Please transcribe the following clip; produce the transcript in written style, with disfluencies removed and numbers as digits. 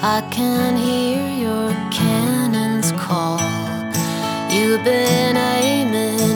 I can hear your cannons call. You've been aiming